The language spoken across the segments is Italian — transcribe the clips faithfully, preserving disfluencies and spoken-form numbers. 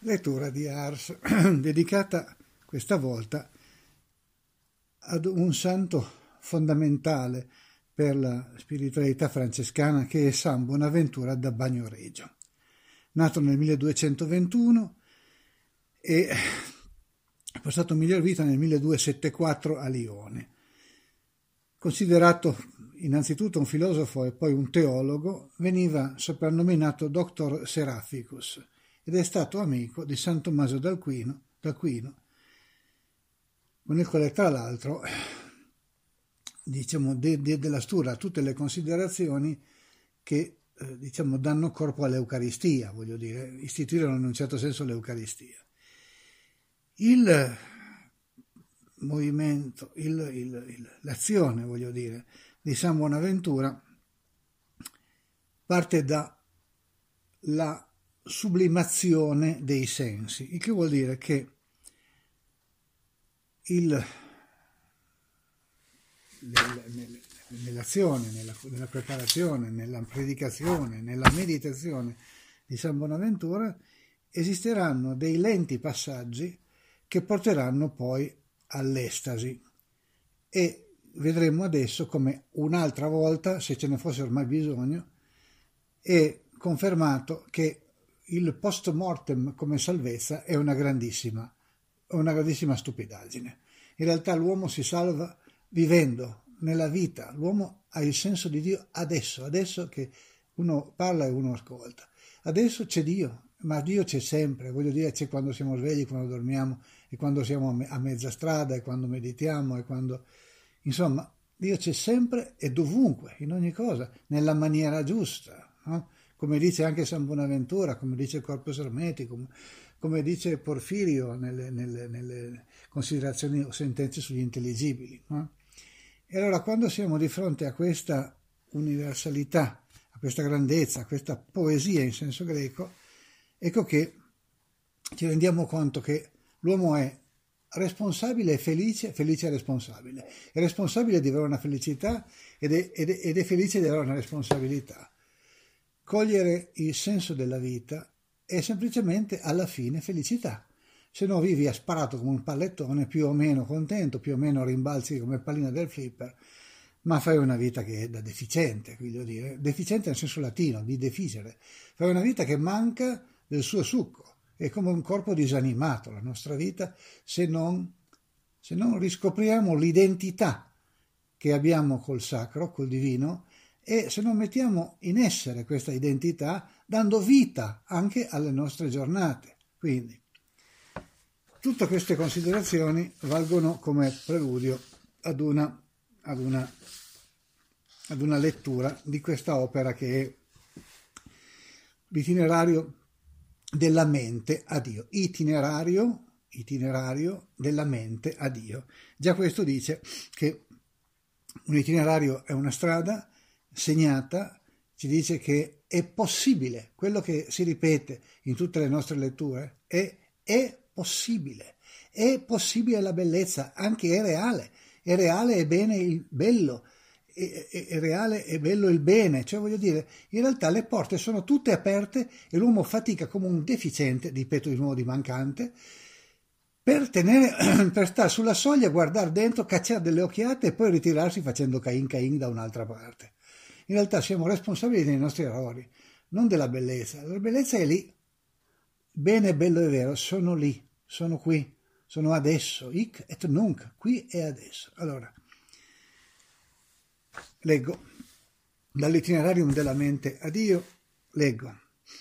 Lettura di Ars, dedicata questa volta ad un santo fondamentale per la spiritualità francescana che è San Bonaventura da Bagnoregio. Nato nel milleduecentoventuno e ha passato miglior vita nel milleduecentosettantaquattro a Lione. Considerato innanzitutto un filosofo e poi un teologo, veniva soprannominato Doctor Seraphicus ed è stato amico di San Tommaso d'Aquino, d'Aquino con il quale tra l'altro diciamo diede della stura a tutte le considerazioni che eh, diciamo danno corpo all'Eucaristia, voglio dire, istituirono in un certo senso l'Eucaristia. Il movimento, il, il, il, l'azione, voglio dire, di San Bonaventura parte dalla sublimazione dei sensi, il che vuol dire che il, nell'azione, nella, nella preparazione, nella predicazione, nella meditazione di San Bonaventura esisteranno dei lenti passaggi che porteranno poi all'estasi e vedremo adesso come un'altra volta, se ce ne fosse ormai bisogno, è confermato che il post mortem come salvezza è una grandissima, una grandissima stupidaggine. In realtà l'uomo si salva vivendo nella vita, l'uomo ha il senso di Dio adesso, adesso che uno parla e uno ascolta. Adesso c'è Dio, ma Dio c'è sempre, voglio dire, c'è quando siamo svegli, quando dormiamo, e quando siamo a mezza strada, e quando meditiamo, e quando... Insomma, Dio c'è sempre e dovunque, in ogni cosa, nella maniera giusta, no? Come dice anche San Bonaventura, come dice Corpus Hermeticum, come, come dice Porfirio nelle, nelle, nelle considerazioni o sentenze sugli intelligibili, no? E allora quando siamo di fronte a questa universalità, a questa grandezza, a questa poesia in senso greco, ecco che ci rendiamo conto che l'uomo è responsabile e felice, felice e responsabile. È responsabile di avere una felicità ed è, ed è, ed è felice di avere una responsabilità. Cogliere il senso della vita è semplicemente alla fine felicità. Se no vivi asparato come un pallettone, più o meno contento, più o meno rimbalzi come pallina del flipper, ma fai una vita che è da deficiente, voglio dire, deficiente nel senso latino, di deficere. Fai una vita che manca del suo succo, è come un corpo disanimato la nostra vita se non, se non riscopriamo l'identità che abbiamo col sacro, col divino, e se non mettiamo in essere questa identità dando vita anche alle nostre giornate. Quindi tutte queste considerazioni valgono come preludio ad una, ad una, ad una lettura di questa opera che è l'itinerario della mente a Dio, itinerario, itinerario della mente a Dio. Già questo dice che un itinerario è una strada segnata, ci dice che è possibile, quello che si ripete in tutte le nostre letture, è, è possibile, è possibile la bellezza, anche è reale, è reale e bene il bello, è, è, è reale e bello il bene, cioè voglio dire, in realtà le porte sono tutte aperte e l'uomo fatica come un deficiente, ripeto di nuovo di mancante, per, tenere, per stare sulla soglia, guardare dentro, cacciare delle occhiate e poi ritirarsi facendo cain cain da un'altra parte. In realtà siamo responsabili dei nostri errori, non della bellezza. La bellezza è lì. Bene, bello e vero, sono lì, sono qui, sono adesso, hic et nunc, qui e adesso. Allora, leggo dall'itinerarium della mente a Dio, leggo.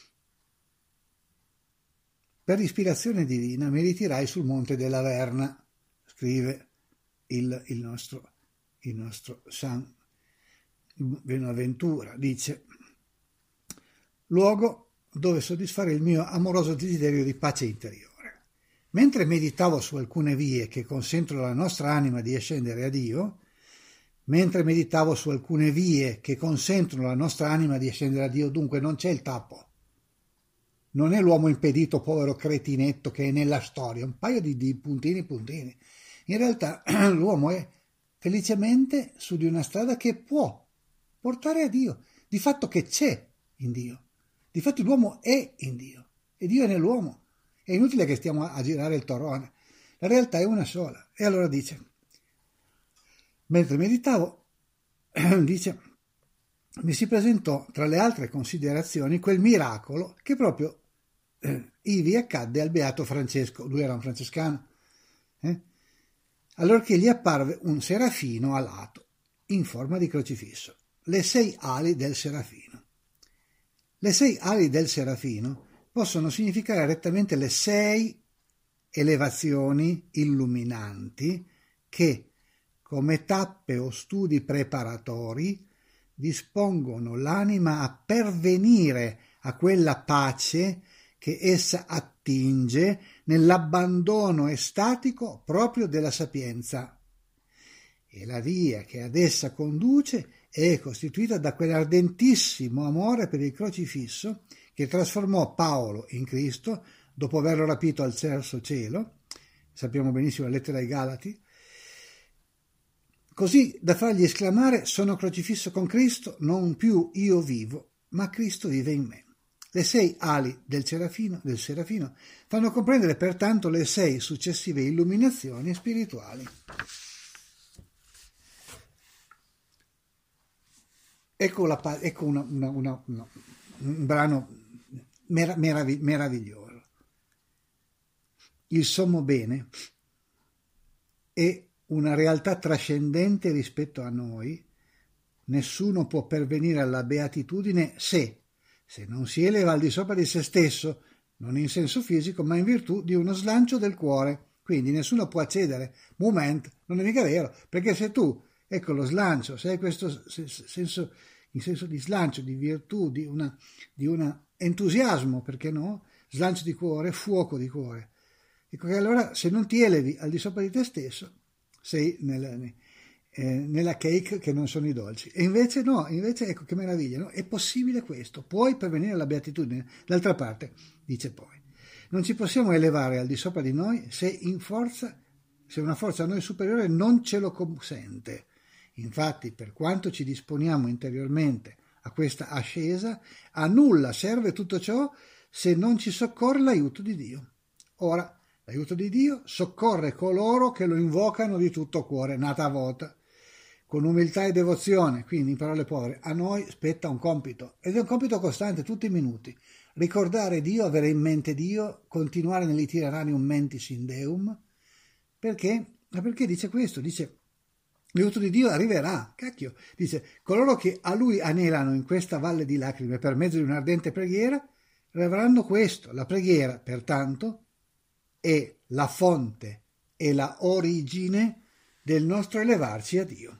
Per ispirazione divina mi ritirai sul monte della Verna, scrive il, il, nostro, il nostro San Bonaventura, dice, luogo dove soddisfare il mio amoroso desiderio di pace interiore. Mentre meditavo su alcune vie che consentono alla nostra anima di ascendere a Dio, mentre meditavo su alcune vie che consentono alla nostra anima di ascendere a Dio, dunque non c'è il tappo, non è l'uomo impedito, povero cretinetto che è nella storia, un paio di, di puntini puntini. In realtà l'uomo è felicemente su di una strada che può portare a Dio, di fatto che c'è in Dio. Difatti l'uomo è in Dio e Dio è nell'uomo. È inutile che stiamo a girare il torrone. La realtà è una sola. E allora dice, mentre meditavo, dice, mi si presentò tra le altre considerazioni quel miracolo che proprio eh, ivi accadde al beato Francesco. Lui era un francescano. Eh? Allorché gli apparve un serafino alato in forma di crocifisso, le sei ali del serafino. Le sei ali del serafino possono significare rettamente le sei elevazioni illuminanti che, come tappe o studi preparatori, dispongono l'anima a pervenire a quella pace che essa attinge nell'abbandono estatico proprio della sapienza. E la via che ad essa conduce è costituita da quell'ardentissimo amore per il crocifisso che trasformò Paolo in Cristo dopo averlo rapito al terzo cielo, sappiamo benissimo la lettera ai Galati, così da fargli esclamare: sono crocifisso con Cristo, non più io vivo, ma Cristo vive in me. Le sei ali del serafino, del serafino fanno comprendere pertanto le sei successive illuminazioni spirituali. Ecco, la, ecco una, una, una, una, un brano merav- meraviglioso. Il sommo bene è una realtà trascendente rispetto a noi. Nessuno può pervenire alla beatitudine se, se non si eleva al di sopra di se stesso, non in senso fisico, ma in virtù di uno slancio del cuore. Quindi nessuno può accedere. Moment, non è mica vero, perché se tu, ecco lo slancio, se hai questo senso, in senso di slancio, di virtù, di una, di una entusiasmo, perché no? Slancio di cuore, fuoco di cuore. Ecco che allora se non ti elevi al di sopra di te stesso, sei nel, eh, nella cake che non sono i dolci. E invece no, invece ecco che meraviglia, no? È possibile questo, puoi pervenire alla beatitudine. D'altra parte, dice poi, non ci possiamo elevare al di sopra di noi se in forza, se una forza a noi superiore non ce lo consente. Infatti, per quanto ci disponiamo interiormente a questa ascesa, a nulla serve tutto ciò se non ci soccorre l'aiuto di Dio. Ora, l'aiuto di Dio soccorre coloro che lo invocano di tutto cuore, nata a vota, con umiltà e devozione. Quindi, in parole povere, a noi spetta un compito, ed è un compito costante, tutti i minuti. Ricordare Dio, avere in mente Dio, continuare nell'itinerarium mentis in Deum. Perché? Ma perché dice questo? Dice, l'aiuto di Dio arriverà, cacchio. Dice, coloro che a Lui anelano in questa valle di lacrime per mezzo di un'ardente preghiera, avranno questo. La preghiera, pertanto, è la fonte e la origine del nostro elevarci a Dio.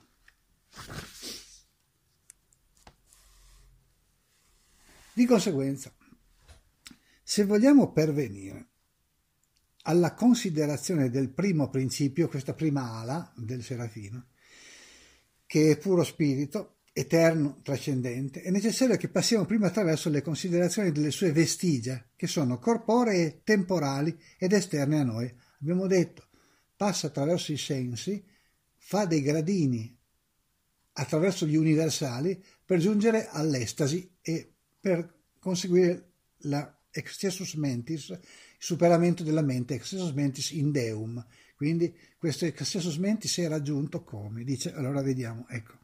Di conseguenza, se vogliamo pervenire alla considerazione del primo principio, questa prima ala del serafino, che è puro spirito, eterno, trascendente, è necessario che passiamo prima attraverso le considerazioni delle sue vestigia, che sono corporee, temporali ed esterne a noi. Abbiamo detto, passa attraverso i sensi, fa dei gradini attraverso gli universali per giungere all'estasi e per conseguire la excessus mentis, il superamento della mente, excessus mentis in Deum. Quindi questo excessus mentis è raggiunto come? Dice, allora vediamo, ecco.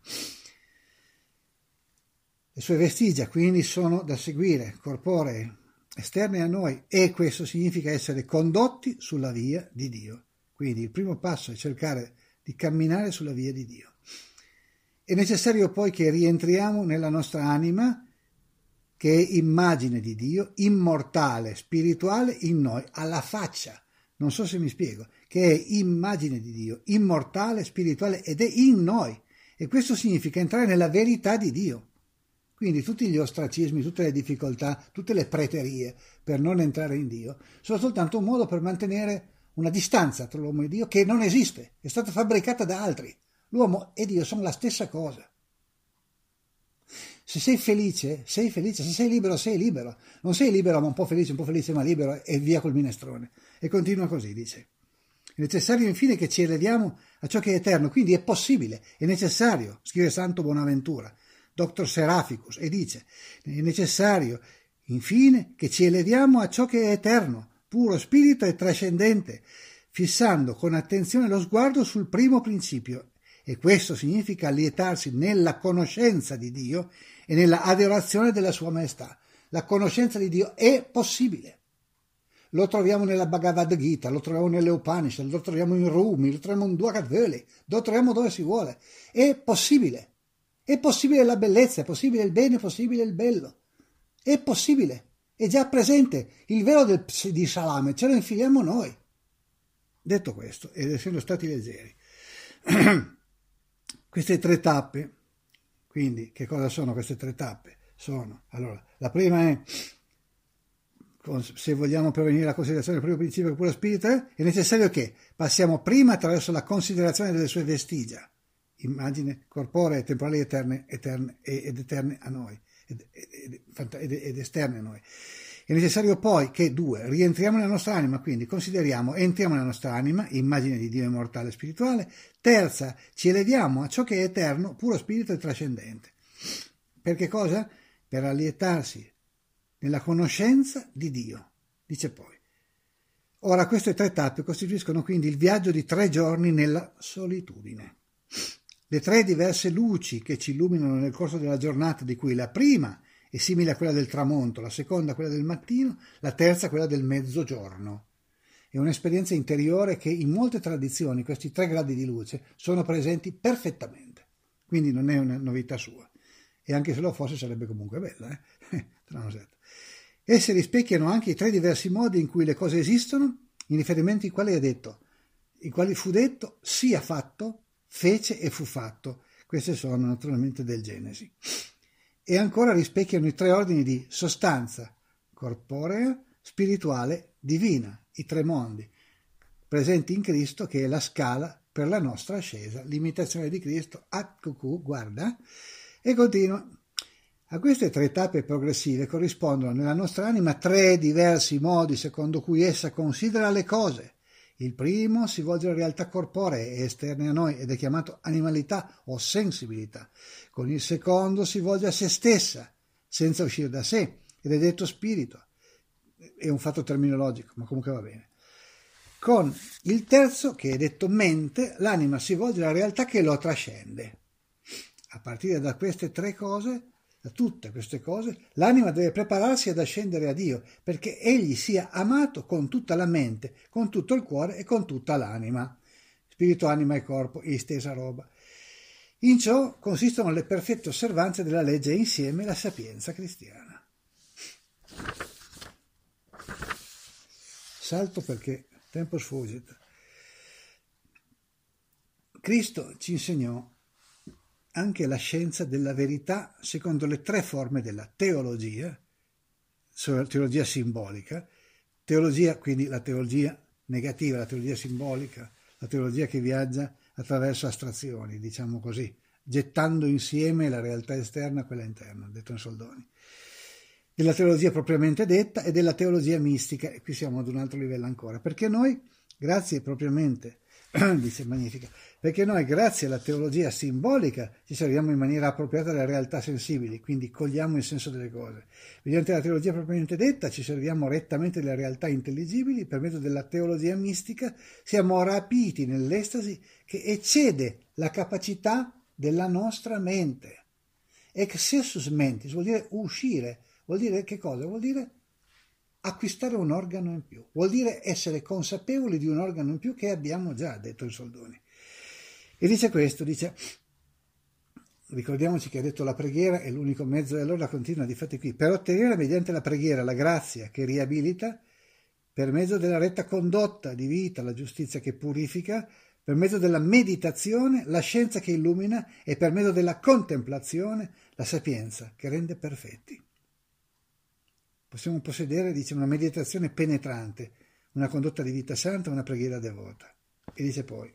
Le sue vestigia quindi sono da seguire, corporee, esterne a noi, e questo significa essere condotti sulla via di Dio. Quindi il primo passo è cercare di camminare sulla via di Dio. È necessario poi che rientriamo nella nostra anima, che è immagine di Dio, immortale, spirituale in noi, alla faccia. Non so se mi spiego, che è immagine di Dio, immortale, spirituale ed è in noi. E questo significa entrare nella verità di Dio. Quindi tutti gli ostracismi, tutte le difficoltà, tutte le preterie per non entrare in Dio sono soltanto un modo per mantenere una distanza tra l'uomo e Dio che non esiste, è stata fabbricata da altri. L'uomo e Dio sono la stessa cosa. Se sei felice, sei felice, se sei libero, sei libero. Non sei libero ma un po' felice, un po' felice ma libero e via col minestrone. E continua così, dice. È necessario infine che ci eleviamo a ciò che è eterno, quindi è possibile, è necessario, scrive Santo Bonaventura, Doctor Seraphicus, e dice, è necessario infine che ci eleviamo a ciò che è eterno, puro spirito e trascendente, fissando con attenzione lo sguardo sul primo principio. E questo significa allietarsi nella conoscenza di Dio e nella adorazione della sua maestà. La conoscenza di Dio è possibile. Lo troviamo nella Bhagavad Gita, lo troviamo nelle Upanishad, lo troviamo in Rumi, lo troviamo in Dwakat Veli, lo troviamo dove si vuole. È possibile. È possibile la bellezza, è possibile il bene, è possibile il bello. È possibile. È già presente. Il velo del, di Salame ce lo infiliamo noi. Detto questo, ed essendo stati leggeri, queste tre tappe, quindi che cosa sono queste tre tappe? Sono, allora, la prima è, se vogliamo pervenire alla considerazione del primo principio che puro spirito è, è necessario che passiamo prima attraverso la considerazione delle sue vestigia, immagine corporee, temporali, eterne, eterne ed eterne a noi, ed, ed, ed, ed esterne a noi. È necessario poi che, due, rientriamo nella nostra anima, quindi consideriamo, entriamo nella nostra anima, immagine di Dio immortale e spirituale. Terza, ci eleviamo a ciò che è eterno, puro spirito e trascendente. Per che cosa? Per allietarsi nella conoscenza di Dio. Dice poi. Ora, queste tre tappe costituiscono quindi il viaggio di tre giorni nella solitudine. Le tre diverse luci che ci illuminano nel corso della giornata, di cui la prima è simile a quella del tramonto, la seconda quella del mattino, la terza quella del mezzogiorno. È un'esperienza interiore che in molte tradizioni, questi tre gradi di luce, sono presenti perfettamente. Quindi non è una novità sua. E anche se lo fosse sarebbe comunque bella. Eh? Esse rispecchiano anche i tre diversi modi in cui le cose esistono, in riferimento ai quali è detto, in quali fu detto, sia fatto, fece e fu fatto. Queste sono naturalmente del Genesi. E ancora rispecchiano i tre ordini di sostanza, corporea, spirituale, divina, i tre mondi, presenti in Cristo, che è la scala per la nostra ascesa, l'imitazione di Cristo, at cucù, guarda, e continua. A queste tre tappe progressive corrispondono nella nostra anima tre diversi modi secondo cui essa considera le cose. Il primo si volge alle realtà corporee e esterne a noi ed è chiamato animalità o sensibilità. Con il secondo si volge a se stessa, senza uscire da sé, ed è detto spirito. È un fatto terminologico, ma comunque va bene. Con il terzo, che è detto mente, l'anima si volge alla realtà che lo trascende. A partire da queste tre cose, da tutte queste cose, l'anima deve prepararsi ad ascendere a Dio, perché egli sia amato con tutta la mente, con tutto il cuore e con tutta l'anima. Spirito, anima e corpo, stessa roba. In ciò consistono le perfette osservanze della legge e insieme la sapienza cristiana. Salto perché tempo sfugge. Cristo ci insegnò anche la scienza della verità secondo le tre forme della teologia, teologia simbolica, teologia, quindi la teologia negativa, la teologia simbolica, la teologia che viaggia attraverso astrazioni, diciamo così, gettando insieme la realtà esterna a quella interna, detto in soldoni. Della teologia propriamente detta e della teologia mistica, e qui siamo ad un altro livello ancora, perché noi, grazie propriamente, dice magnifica, perché noi grazie alla teologia simbolica ci serviamo in maniera appropriata delle realtà sensibili, quindi cogliamo il senso delle cose. Mediante la teologia propriamente detta ci serviamo rettamente delle realtà intelligibili, per mezzo della teologia mistica siamo rapiti nell'estasi che eccede la capacità della nostra mente. Excessus mentis vuol dire uscire, vuol dire che cosa? Vuol dire acquistare un organo in più, vuol dire essere consapevoli di un organo in più che abbiamo già, detto in soldoni. E dice questo, dice, ricordiamoci che ha detto la preghiera è l'unico mezzo, e allora continua, difatti qui, per ottenere mediante la preghiera la grazia che riabilita, per mezzo della retta condotta di vita la giustizia che purifica, per mezzo della meditazione la scienza che illumina e per mezzo della contemplazione la sapienza che rende perfetti. Possiamo possedere, dice, una meditazione penetrante, una condotta di vita santa, una preghiera devota. E dice poi,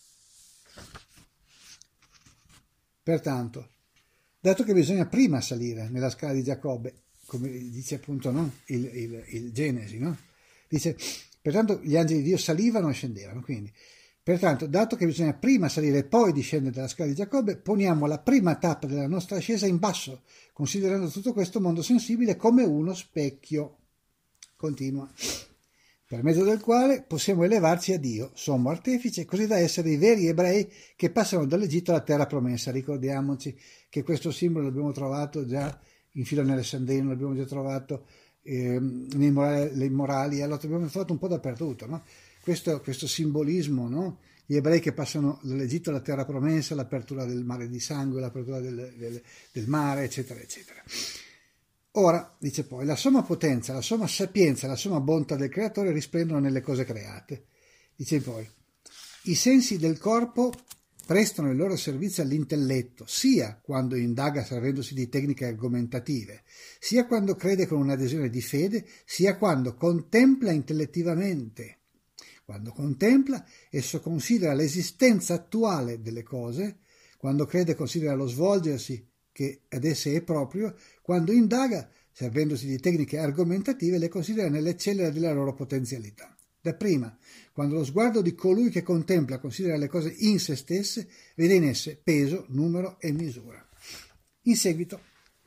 pertanto, dato che bisogna prima salire nella scala di Giacobbe, come dice appunto, no? il, il, il Genesi, no? Dice, pertanto gli angeli di Dio salivano e scendevano, quindi, pertanto, dato che bisogna prima salire e poi discendere dalla scala di Giacobbe, poniamo la prima tappa della nostra ascesa in basso, considerando tutto questo mondo sensibile come uno specchio. Continua. per mezzo del quale possiamo elevarci a Dio, sommo artefice, così da essere i veri ebrei che passano dall'Egitto alla terra promessa. Ricordiamoci che questo simbolo l'abbiamo trovato già in Filo nell'Alessandrino, l'abbiamo già trovato eh, nei morali, nei morali, allora l'abbiamo trovato un po' dappertutto, no? Questo, questo simbolismo, no? Gli ebrei che passano dall'Egitto alla terra promessa, l'apertura del mare di sangue, l'apertura del, del, del mare, eccetera, eccetera. Ora, dice poi, la somma potenza, la somma sapienza, la somma bontà del creatore risplendono nelle cose create. Dice poi, i sensi del corpo prestano il loro servizio all'intelletto, sia quando indaga servendosi di tecniche argomentative, sia quando crede con un'adesione di fede, sia quando contempla intellettivamente. Quando contempla, esso considera l'esistenza attuale delle cose, quando crede considera lo svolgersi che ad esse è proprio, quando indaga, servendosi di tecniche argomentative, le considera nelle cellule della loro potenzialità. Dapprima, quando lo sguardo di colui che contempla considera le cose in se stesse, vede in esse peso, numero e misura. In seguito,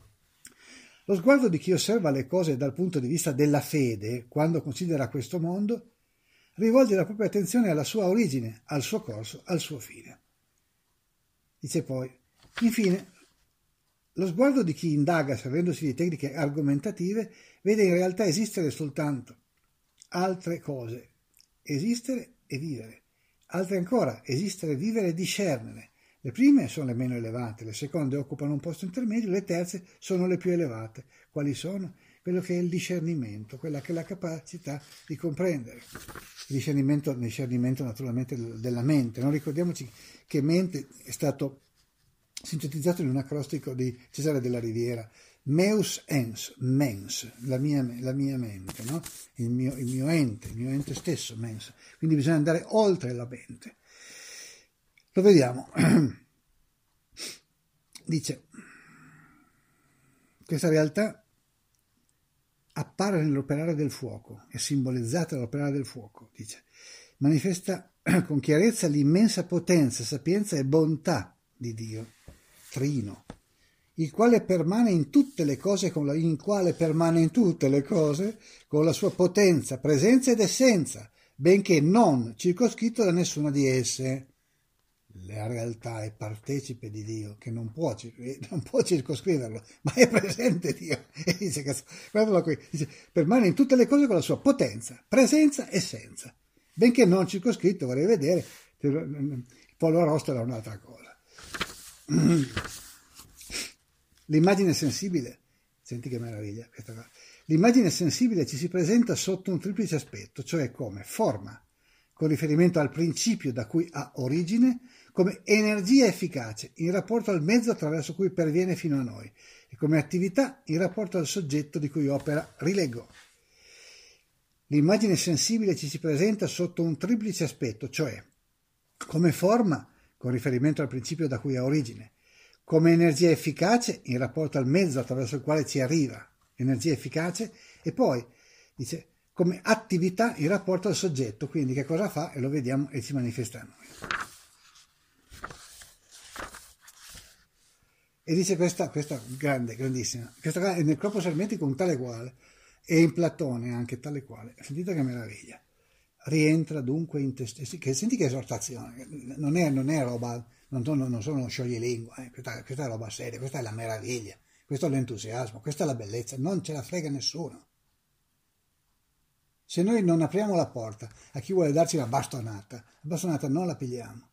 lo sguardo di chi osserva le cose dal punto di vista della fede, quando considera questo mondo, rivolge la propria attenzione alla sua origine, al suo corso, al suo fine. Dice poi, infine, lo sguardo di chi indaga servendosi di tecniche argomentative vede in realtà esistere soltanto altre cose, esistere e vivere, altre ancora, esistere, vivere e discernere. Le prime sono le meno elevate, le seconde occupano un posto intermedio, le terze sono le più elevate. Quali sono? Quello che è il discernimento, quella che è la capacità di comprendere. Il discernimento, il discernimento naturalmente della mente. Non ricordiamoci che mente è stato sintetizzato in un acrostico di Cesare della Riviera, meus ens, mens, la mia, la mia mente, no? il, mio, il mio ente, il mio ente stesso, mens. Quindi bisogna andare oltre la mente. Lo vediamo. Dice, questa realtà appare nell'operare del fuoco, è simbolizzata nell'operare del fuoco, dice, manifesta con chiarezza l'immensa potenza, sapienza e bontà di Dio, trino, il quale permane in tutte le cose, con la, in quale permane in tutte le cose con la sua potenza, presenza ed essenza, benché non circoscritto da nessuna di esse. La realtà è partecipe di Dio, che non può, non può circoscriverlo, ma è presente Dio. E dice, guardalo qui, dice, permane in tutte le cose con la sua potenza, presenza, essenza, benché non circoscritto, vorrei vedere, il pollo arrosto era un'altra cosa. L'immagine sensibile, senti che meraviglia questa cosa, l'immagine sensibile ci si presenta sotto un triplice aspetto, cioè come forma, con riferimento al principio da cui ha origine, come energia efficace in rapporto al mezzo attraverso cui perviene fino a noi e come attività in rapporto al soggetto di cui opera. Rileggo. L'immagine sensibile ci si presenta sotto un triplice aspetto, cioè come forma con riferimento al principio da cui ha origine, come energia efficace in rapporto al mezzo attraverso il quale ci arriva, energia efficace, e poi dice come attività in rapporto al soggetto, quindi che cosa fa e lo vediamo e si manifesta a noi. E dice questa, questa grande, grandissima, questa è nel Corpus Hermeticum tale quale, e in Platone anche tale quale, sentite che meraviglia, rientra dunque in te stessi, che senti che esortazione, non è, non è roba, non sono, non sono scioglilingua, eh, questa, questa è roba seria, questa è la meraviglia, questo è l'entusiasmo, questa è la bellezza, non ce la frega nessuno. Se noi non apriamo la porta a chi vuole darci una bastonata, la bastonata non la pigliamo.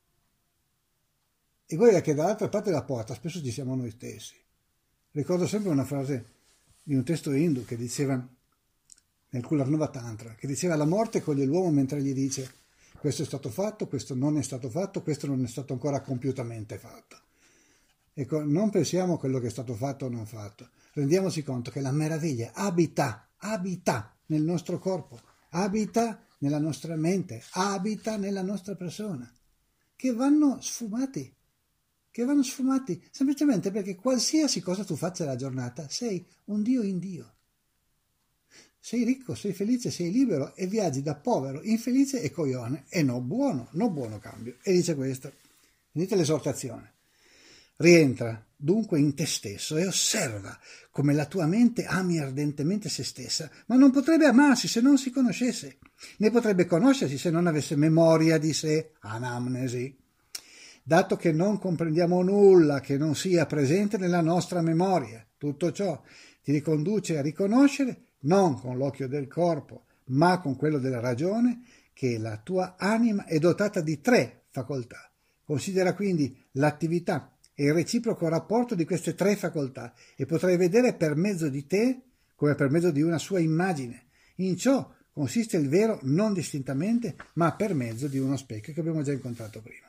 E guarda che dall'altra parte della porta spesso ci siamo noi stessi. Ricordo sempre una frase di un testo hindu che diceva, nel Kularnava Tantra, che diceva la morte coglie l'uomo mentre gli dice questo è stato fatto, questo non è stato fatto, questo non è stato ancora compiutamente fatto. Ecco, non pensiamo a quello che è stato fatto o non fatto, rendiamoci conto che la meraviglia abita, abita nel nostro corpo, abita nella nostra mente, abita nella nostra persona, che vanno sfumati, che vanno sfumati, semplicemente perché qualsiasi cosa tu faccia la giornata, sei un Dio in Dio. Sei ricco, sei felice, sei libero e viaggi da povero, infelice e coglione, e no buono, no buono cambio. E dice questo, vedete l'esortazione, rientra dunque in te stesso e osserva come la tua mente ami ardentemente se stessa, ma non potrebbe amarsi se non si conoscesse, né potrebbe conoscersi se non avesse memoria di sé, anamnesi. Dato che non comprendiamo nulla che non sia presente nella nostra memoria, tutto ciò ti riconduce a riconoscere, non con l'occhio del corpo, ma con quello della ragione, che la tua anima è dotata di tre facoltà. Considera quindi l'attività e il reciproco rapporto di queste tre facoltà e potrai vedere per mezzo di te come per mezzo di una sua immagine. In ciò consiste il vero non distintamente, ma per mezzo di uno specchio che abbiamo già incontrato prima.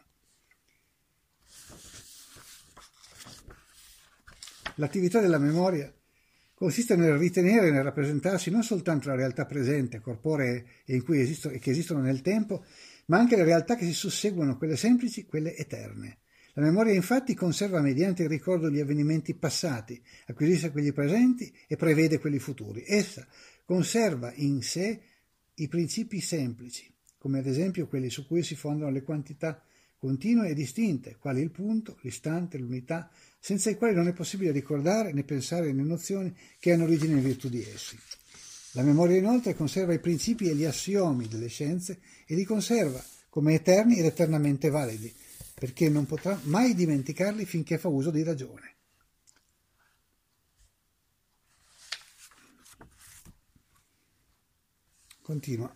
L'attività della memoria consiste nel ritenere e nel rappresentarsi non soltanto la realtà presente, corporee e in cui esistono, e che esistono nel tempo, ma anche le realtà che si susseguono, quelle semplici, quelle eterne. La memoria infatti conserva mediante il ricordo gli avvenimenti passati, acquisisce quelli presenti e prevede quelli futuri. Essa conserva in sé i principi semplici, come ad esempio quelli su cui si fondano le quantità continue e distinte, quali il punto, l'istante, l'unità, senza i quali non è possibile ricordare né pensare né nozioni che hanno origine in virtù di essi. La memoria inoltre conserva i principi e gli assiomi delle scienze e li conserva come eterni ed eternamente validi, perché non potrà mai dimenticarli finché fa uso di ragione. Continua.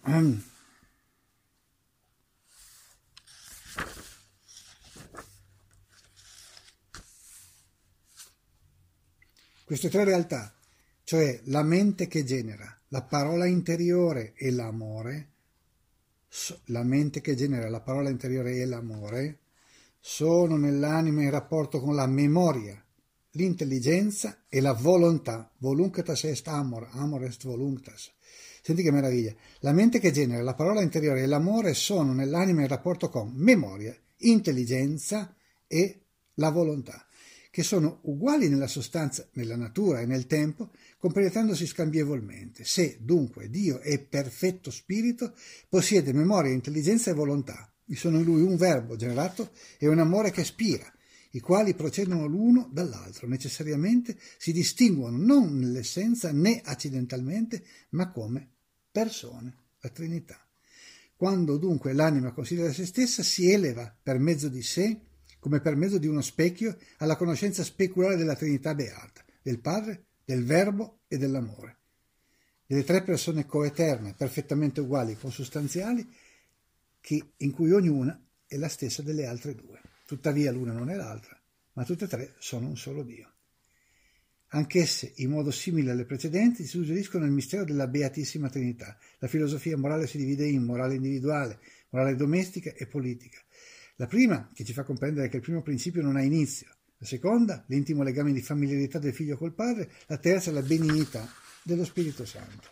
Queste tre realtà, cioè la mente che genera, la parola interiore e l'amore, la mente che genera la parola interiore e l'amore, sono nell'anima in rapporto con la memoria, l'intelligenza e la volontà. Voluntas est amor, amor est voluntas. Senti che meraviglia. La mente che genera la parola interiore e l'amore sono nell'anima in rapporto con memoria, intelligenza e la volontà, che sono uguali nella sostanza, nella natura e nel tempo, completandosi scambievolmente. Se, dunque, Dio è perfetto spirito, possiede memoria, intelligenza e volontà. Vi sono in lui un verbo generato e un amore che spira, i quali procedono l'uno dall'altro, necessariamente si distinguono non nell'essenza né accidentalmente, ma come persone, la Trinità. Quando dunque l'anima considera se stessa, si eleva per mezzo di sé, come per mezzo di uno specchio, alla conoscenza speculare della Trinità beata, del Padre, del Verbo e dell'amore, delle tre persone coeterne, perfettamente uguali, consustanziali, che, in cui ognuna è la stessa delle altre due. Tuttavia l'una non è l'altra, ma tutte e tre sono un solo Dio. Anch'esse, in modo simile alle precedenti, si suggeriscono il mistero della Beatissima Trinità. La filosofia morale si divide in morale individuale, morale domestica e politica. La prima, che ci fa comprendere che il primo principio non ha inizio, la seconda, l'intimo legame di familiarità del figlio col padre, la terza, la benignità dello Spirito Santo.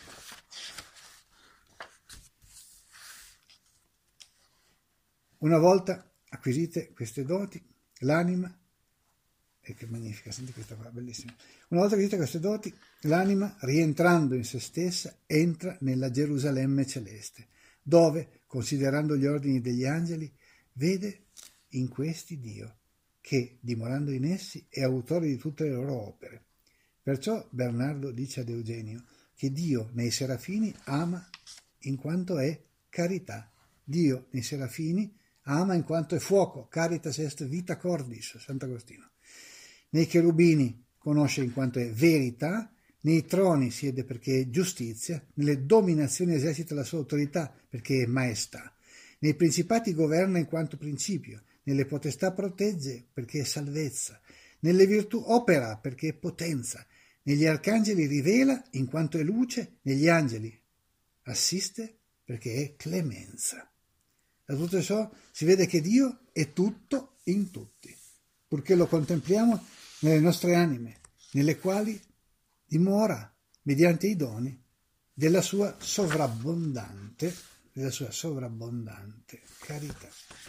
Una volta acquisite queste doti, l'anima, e che magnifica, senti questa qua, bellissima. Una volta acquisite queste doti, l'anima, rientrando in se stessa, entra nella Gerusalemme celeste, dove, considerando gli ordini degli angeli, vede in questi Dio, che, dimorando in essi, è autore di tutte le loro opere. Perciò Bernardo dice ad Eugenio che Dio nei serafini ama in quanto è carità. Dio nei serafini ama in quanto è fuoco, caritas est vita cordis, Sant'Agostino. Nei cherubini conosce in quanto è verità, nei troni siede perché è giustizia, nelle dominazioni esercita la sua autorità perché è maestà, nei principati governa in quanto principio, nelle potestà protegge perché è salvezza, nelle virtù opera perché è potenza, negli arcangeli rivela in quanto è luce, negli angeli assiste perché è clemenza. Da tutto ciò si vede che Dio è tutto in tutti, purché lo contempliamo nelle nostre anime, nelle quali dimora mediante i doni della sua sovrabbondante, della sua sovrabbondante carità.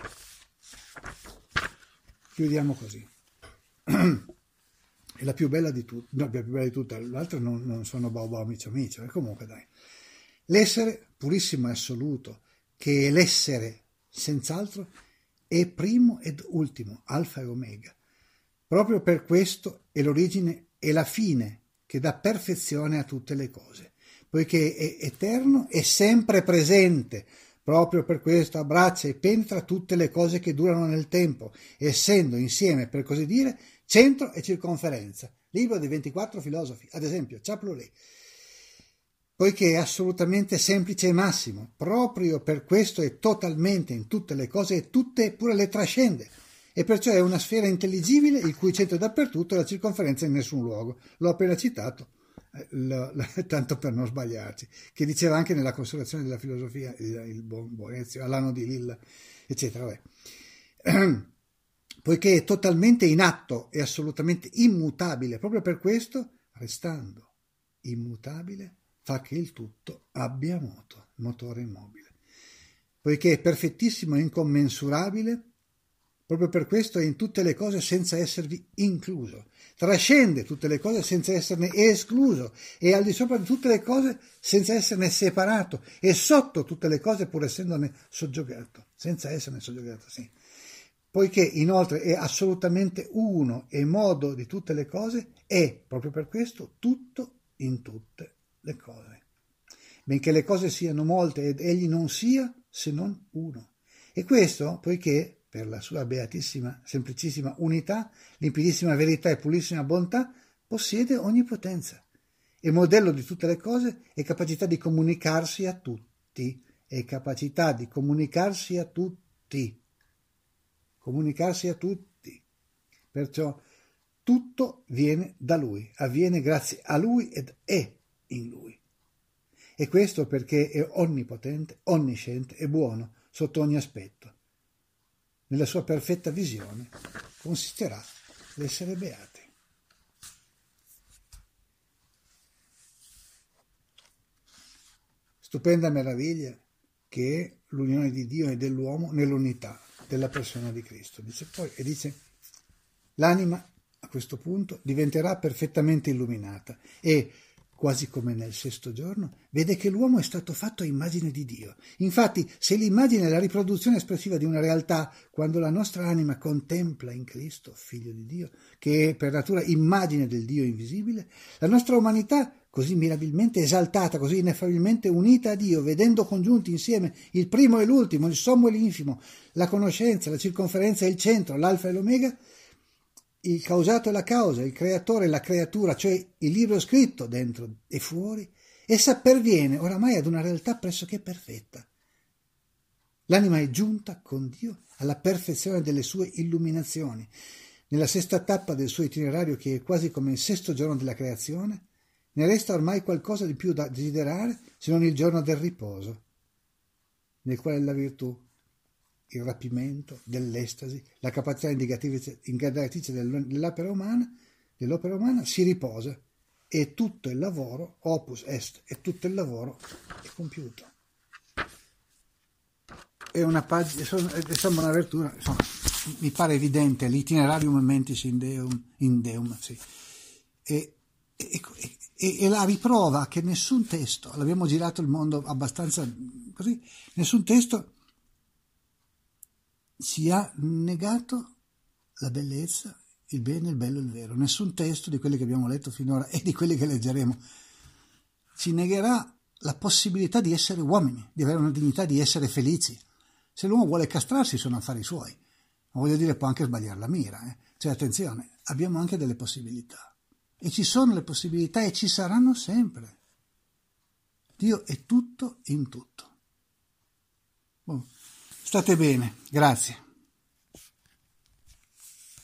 Chiudiamo così. È la più bella di tutte, no, la più bella di tutte, l'altra non, non sono Baobao micio micio, e comunque dai. L'essere purissimo e assoluto, che è l'essere senz'altro, è primo ed ultimo, alfa e omega. Proprio per questo è l'origine e la fine che dà perfezione a tutte le cose, poiché è eterno e sempre presente. Proprio per questo abbraccia e penetra tutte le cose che durano nel tempo, essendo insieme, per così dire, centro e circonferenza. Libro dei ventiquattro filosofi, ad esempio, Chaplolé. Poiché è assolutamente semplice e massimo, proprio per questo è totalmente in tutte le cose e tutte pure le trascende, e perciò è una sfera intelligibile il cui centro è dappertutto e la circonferenza in nessun luogo. L'ho appena citato, eh, lo, lo, tanto per non sbagliarci, che diceva anche nella Consolazione della filosofia, il, il buon Boezio, all'anno di Lilla, eccetera. Vabbè. Poiché è totalmente in atto e assolutamente immutabile, proprio per questo, restando immutabile, fa che il tutto abbia moto, motore immobile. Poiché è perfettissimo e incommensurabile, proprio per questo è in tutte le cose senza esservi incluso, trascende tutte le cose senza esserne escluso, è al di sopra di tutte le cose senza esserne separato, e sotto tutte le cose pur essendone soggiogato, senza esserne soggiogato, sì. Poiché inoltre è assolutamente uno e modo di tutte le cose, è proprio per questo tutto in tutte le cose, benché le cose siano molte ed egli non sia se non uno. E questo poiché per la sua beatissima, semplicissima unità, limpidissima verità e purissima bontà, possiede ogni potenza, e modello di tutte le cose e capacità di comunicarsi a tutti, e capacità di comunicarsi a tutti, comunicarsi a tutti, perciò tutto viene da lui, avviene grazie a lui ed è in lui. E questo perché è onnipotente, onnisciente e buono sotto ogni aspetto. Nella sua perfetta visione consisterà l'essere beati. Stupenda meraviglia che è l'unione di Dio e dell'uomo nell'unità della persona di Cristo. Dice poi, e dice, l'anima a questo punto diventerà perfettamente illuminata e, quasi come nel sesto giorno, vede che l'uomo è stato fatto a immagine di Dio. Infatti, se l'immagine è la riproduzione espressiva di una realtà, quando la nostra anima contempla in Cristo, Figlio di Dio, che è per natura immagine del Dio invisibile, la nostra umanità, così mirabilmente esaltata, così ineffabilmente unita a Dio, vedendo congiunti insieme il primo e l'ultimo, il sommo e l'infimo, la conoscenza, la circonferenza e il centro, l'alfa e l'omega, il causato e la causa, il creatore e la creatura, cioè il libro scritto dentro e fuori, essa perviene oramai ad una realtà pressoché perfetta. L'anima è giunta con Dio alla perfezione delle sue illuminazioni. Nella sesta tappa del suo itinerario, che è quasi come il sesto giorno della creazione, ne resta ormai qualcosa di più da desiderare se non il giorno del riposo, nel quale la virtù, il rapimento dell'estasi, la capacità indagatrice dell'opera umana, dell'opera umana si riposa e tutto il lavoro, opus est, e tutto il lavoro è compiuto. È una pagina, sembra una virtù, insomma, mi pare evidente, l'itinerarium mentis in deum, in deum sì. e, e, e, e la riprova che nessun testo, l'abbiamo girato il mondo abbastanza così, nessun testo ci ha negato la bellezza, il bene, il bello e il vero. Nessun testo di quelli che abbiamo letto finora e di quelli che leggeremo ci negherà la possibilità di essere uomini, di avere una dignità, di essere felici. Se l'uomo vuole castrarsi sono affari suoi, ma voglio dire può anche sbagliare la mira, eh? Cioè attenzione, abbiamo anche delle possibilità e ci sono le possibilità e ci saranno sempre. Dio è tutto in tutto. Boh. State bene, grazie.